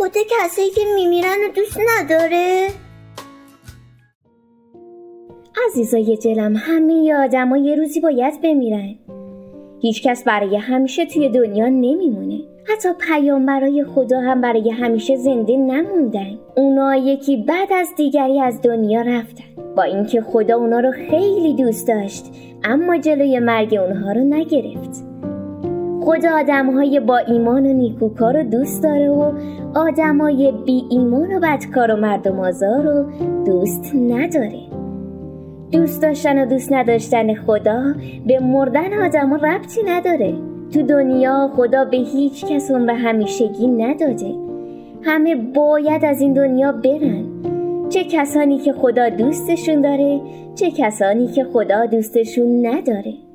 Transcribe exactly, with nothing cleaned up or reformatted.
خدا کسایی که میمیرن رو دوست نداره؟ عزیزای دلم، همه آدم ها یه روزی باید بمیرن. هیچ کس برای همیشه توی دنیا نمیمونه. حتی پیامبرای خدا هم برای همیشه زنده نموندن. اونا یکی بعد از دیگری از دنیا رفتن، با اینکه خدا اونا رو خیلی دوست داشت اما جلوی مرگ اونها رو نگرفت. خدا آدمهای با ایمان و نیکوکار رو دوست داره و آدمای بی ایمان و بدکار و مردم آزار رو دوست نداره. دوست داشتن و دوست نداشتن خدا به مردن آدم ها ربطی نداره. تو دنیا خدا به هیچ کس عمر همیشگی نداده. همه باید از این دنیا برن، چه کسانی که خدا دوستشون داره چه کسانی که خدا دوستشون نداره.